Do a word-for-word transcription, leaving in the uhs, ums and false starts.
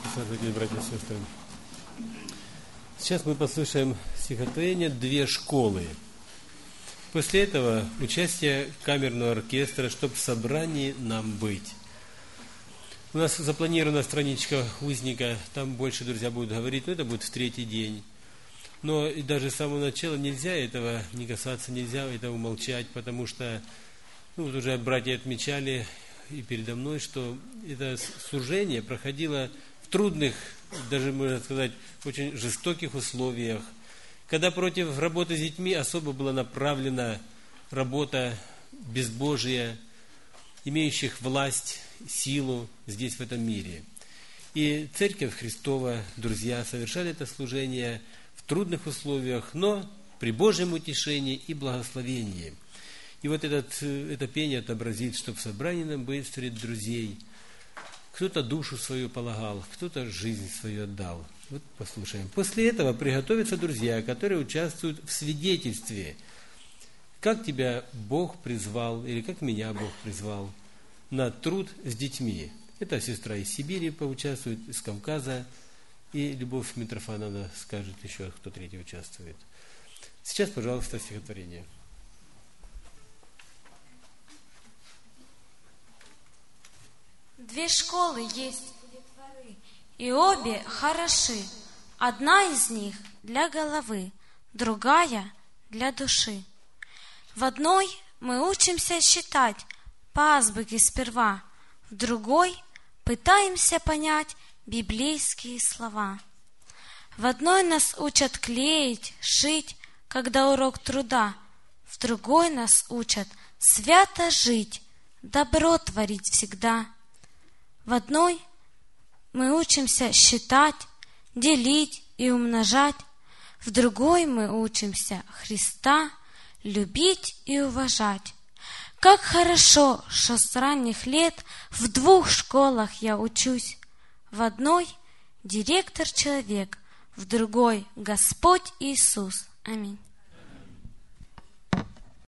Здравствуйте, братья и сестры. Сейчас мы послушаем стихотворение «Две школы». После этого участие камерного оркестра, чтобы в собрании нам быть. У нас запланирована страничка узника, там больше друзья будут говорить, но это будет в третий день. Но и даже с самого начала нельзя этого не касаться, нельзя этого умолчать, потому что ну, вот уже братья отмечали и передо мной, что это служение проходило в трудных, даже можно сказать, очень жестоких условиях, когда против работы с детьми особо была направлена работа безбожия, имеющих власть, силу здесь, в этом мире. И Церковь Христова, друзья, совершали это служение в трудных условиях, но при Божьем утешении и благословении. И вот этот, это пение отобразит, что в собрании нам быть среди друзей. Кто-то душу свою полагал, кто-то жизнь свою отдал. Вот послушаем. После этого приготовятся друзья, которые участвуют в свидетельстве. Как тебя Бог призвал, или как меня Бог призвал на труд с детьми. Это сестра из Сибири поучаствует, из Кавказа. И Любовь Митрофановна скажет еще, кто третий участвует. Сейчас, пожалуйста, стихотворение. Две школы есть, и обе хороши. Одна из них для головы, другая для души. В одной мы учимся считать по азбуке сперва, в другой пытаемся понять библейские слова. В одной нас учат клеить, шить, когда урок труда, в другой нас учат свято жить, добро творить всегда. В одной мы учимся считать, делить и умножать, в другой мы учимся Христа любить и уважать. Как хорошо, что с ранних лет в двух школах я учусь. В одной директор человек, в другой Господь Иисус. Аминь.